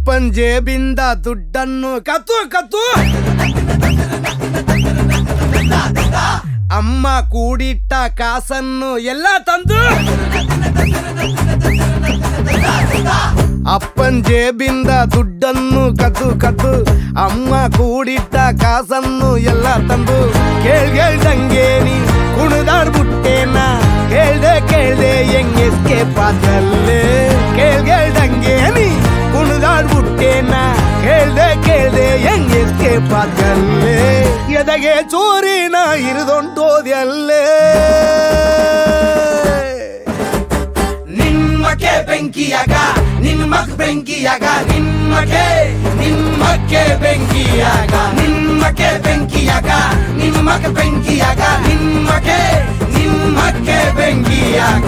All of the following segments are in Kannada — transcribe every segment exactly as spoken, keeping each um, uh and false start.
ಅಪ್ಪನ್ ಜೇಬಿಂದ ದುಡ್ಡನ್ನು ಕತ್ತು ಕತ್ತು ಅಮ್ಮ ಕೂಡಿಟ್ಟ ಕಾಸನ್ನು ಎಲ್ಲ ತಂದು ಅಪ್ಪನ್ ಜೇಬಿಂದ ದುಡ್ಡನ್ನು ಕದ್ದು ಕದ್ದು ಅಮ್ಮ ಕೂಡಿಟ್ಟ ಕಾಸನ್ನು ಎಲ್ಲ ತಂದು ಕೇಳ್ಗೇಳ್ದಂಗೆ ನೀ ಕುಣಿದಾಡ್ಬಿಟ್ಟೇನ ಕೇಳ್ದೆ ಕೇಳ್ದೆ ಹೆಂಗೆ ಎಸ್ಕೇಪ್ ಆದಲ್ಲೇ ಕೇಳ್ಗೇಳ್ದಂಗೆ ನೀ ಕುಣಿದಾಡ್ಬಿಟ್ಟೇನ ಕೇಳ್ದೆ ಕೇಳ್ದೆ ಹೆಂಗೆ ಎಸ್ಕೇಪ್ ಆದಲ್ಲೇ ಎದಗೆ ಚೂರಿನ ಹಿರಿದೊಂಟೋದ್ಯಲ್ಲೇ ನಿಮ್ಮಕ್ಕೆ ಬೆಂಕಿಯಾಗ ನಿಮ್ಮಕ್ ಬೆಂಕಿಯಾಗ ನಿಮ್ಮಕ್ಕೆ ನಿಮ್ಮಕ್ಕೆ ಬೆಂಕಿಯಾಗ ನಿಮ್ಮಕ್ಕೆ ಬೆಂಕಿಯಾಗ ನಿಮ್ಮಕ್ ಬೆಂಕಿಯಾಗ ನಿಮ್ಮಕ್ಕೆ ನಿಮ್ಮಕ್ಕೆ ಬೆಂಕಿಯಾಗ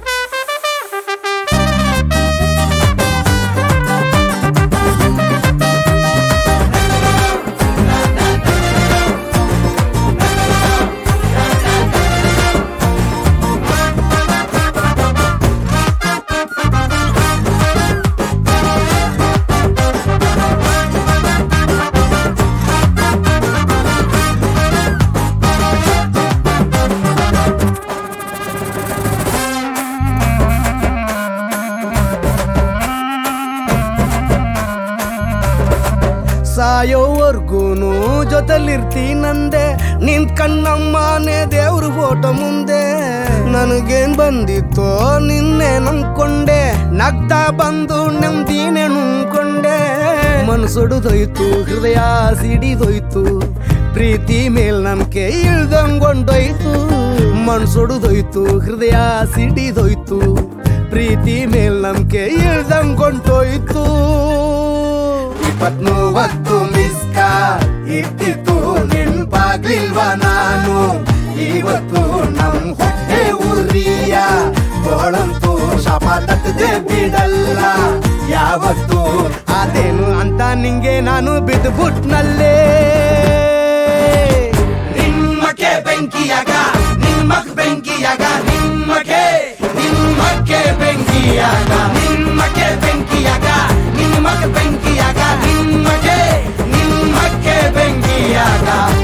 ಸಾಯೋವರ್ಗೂನು ಜೊತೆಲಿರ್ತೀನಂದೆ ನಿನ್ ಕಣ್ಣಮ್ಮನೆ ದೇವ್ರ ಫೋಟೋ ಮುಂದೆ ನನಗೇನ್ ಬಂದಿತ್ತೋ ನಿನ್ನೆ ನಂಬ್ಕೊಂಡೆ ನಗ್ತಾ ಬಂದು ನೆಮ್ಮದಿನೇ ನುಂಗ್ಕೊಂಡೆ ಮನ್ಸೊಡುದೋಯ್ತು ಹೃದಯ ಸಿಡಿದೋಯ್ತು ಪ್ರೀತಿ ಮೇಲ್ ನಂಬಿಕೆ ಇಳ್ದಂಗೊಂಡೋಯ್ತು ಮನ್ಸೊಡುದೋಯ್ತು ಹೃದಯ ಸಿಡಿದೋಯ್ತು ಪ್ರೀತಿ ಮೇಲ್ ನಂಬಿಕೆ ಇಳ್ದಂಗೊಂಡೋಯ್ತು ಇಪ್ಪತ್ಮೂವತ್ತು ಮಿಸ್ಕ ಇರ್ತಿತ್ತು ನೆನ್ಪಾಗ್ಲಿಲ್ವ ನಾನು ಇವತ್ತು ನಮ್ ಹೊಟ್ಟೆ ಉರಿಯ ಗೋಳಂತೂ ಶಾಪ ತಟ್ಟದೆ ಬಿಡಲ್ಲ ಯಾವತ್ತು ಅದೇನು ಅಂತ ನಿಂಗೆ ನಾನು ಬಿದ್ದುಬಿಟ್ನಲ್ಲೇ ನಿಮ್ಮಕ್ಕೆ ಬೆಂಕಿಯಾಗ ನಿಮ್ಮಕ್ ಬೆಂಕಿಯಾಗ ನಿಮ್ಮಕ್ಕೆ ನಿಮ್ಮಕ್ಕೆ ಬೆಂಕಿಯಾಗ ನಿಮ್ಮಕ್ಕೆ ಬೆಂಕಿಯಾಗ ನಿಮ್ಮಕ್ಕೆ ಬೆಂಕಿಯಾಗ ನಿಮ್ಮಕ್ಕೆ ನಿಮ್ಮಕ್ಕೆ ಬೆಂಕಿಯಾಗ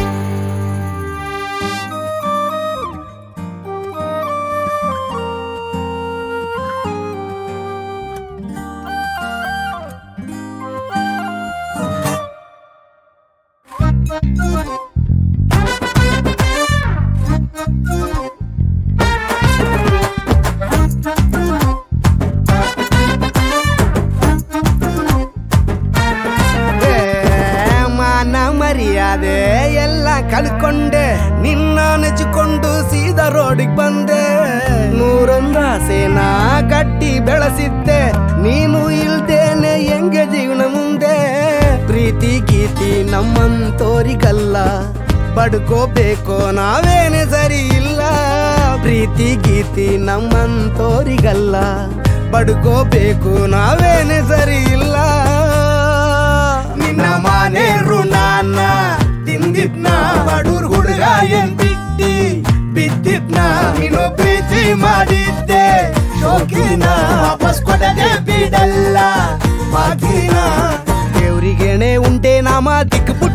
ಮರ್ಯಾದೆ ಎಲ್ಲ ಕಳ್ಕೊಂಡೆ ನಿನ್ನ ನೆಚ್ಚಿಕೊಂಡು ಸೀದಾ ರೋಡಿಗೆ ಬಂದೆ ನೂರೊಂದಾಸೆನ ಕಟ್ಟಿ ಬೆಳೆಸಿದ್ದೆ ನೀನು ಇಲ್ದೇನೆ ಹೆಂಗೆ ಜೀವನ ಮುಂದೆ ಪ್ರೀತಿ ಗೀತಿ ನಮ್ಮಂತೋರಿಗಲ್ಲ ಪಡ್ಕೋಬೇಕೋ ನಾವೇನೆ ಸರಿ ಇಲ್ಲ ಪ್ರೀತಿ ಗೀತಿ ನಮ್ಮಂತೋರಿಗಲ್ಲ ಪಡ್ಕೋಬೇಕು ನಾವೇನೆ ಸರಿ ಇಲ್ಲ ನಿನ್ನ ಮನೆ ಋಣಾನ ತಿಂದಿದ್ನ ಬಡೂರ್ ಹುಡುಗ ಏನ್ ಬಿಟ್ಟಿ ಬಿದ್ದಿದ್ನ ನೀನು ಪ್ರೀತಿ ಮಾಡಿದ್ದೆ ಶೋಕಿನ ವಾಪಸ್ ಕೊಡದೆ ಬಿಡಲ್ಲ ಬಾಕಿನ ದೇವ್ರಿಗೇನೆ ಉಂಟೆ ನಾಮ ದಿಕ್ಕು